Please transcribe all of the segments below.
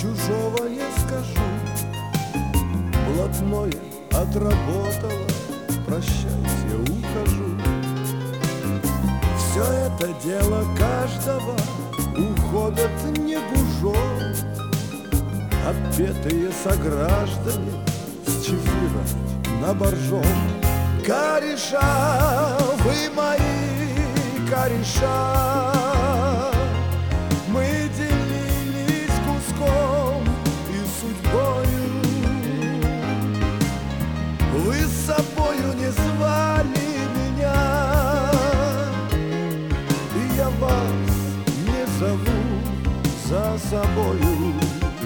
чужого не скажу. Блатное отработала, прощайте, ухожу. Все это дело каждого, уходят не гужом. Отпетые сограждане с чефира на боржом. Кореша, вы мои кореша, мы делились куском и судьбою. Вы с собою не звали меня, и я вас не зову за собою.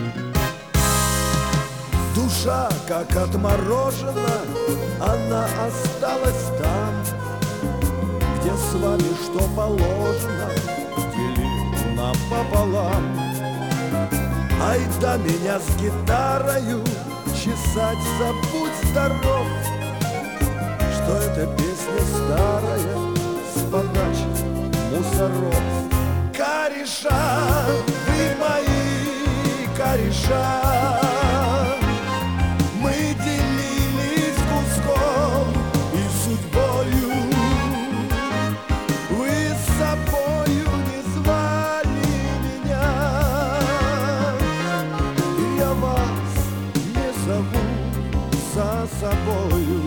Душа, как отморожена, она осталась там, где с вами что положено делим напополам. Ай да меня с гитарою чесать, забудь здоров, что эта песня старая с подачи мусоров. Кореша, вы мои кореша, мы делились куском и судьбою. Вы с собою не звали меня, и я вас не зову за собою.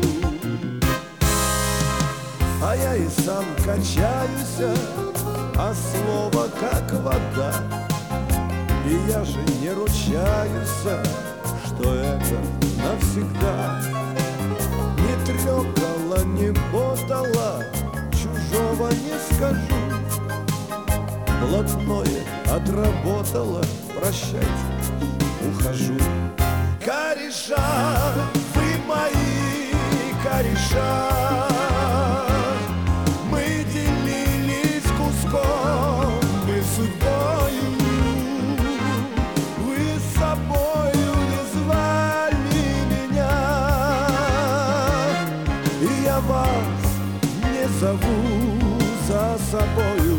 А я и сам качаюсь, а слово как вода, и я же не ручаюсь, что это навсегда. Не трёгала, не ботала, чужого не скажу. Блатное отработала, прощайте, ухожу. Кореша, вы мои кореша, мы делились куском и судьбою. Вы с собою не звали меня, и я вас не зову за собою.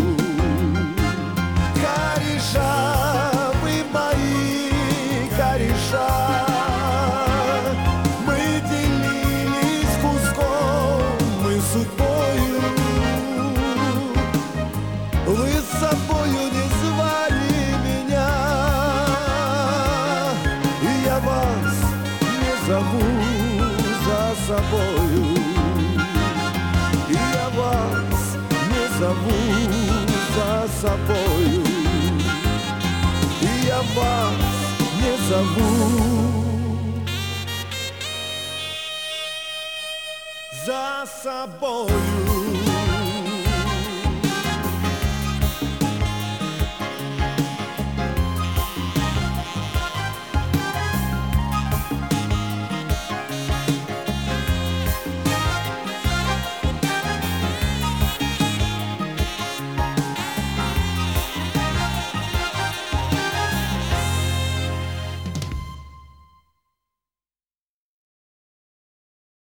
Кореша, вы мои кореша, мы делились куском и судьбою. Вы с собою не звали меня, и я вас не зову за собою. И я вас не зову за собою. И я вас не зову за собою.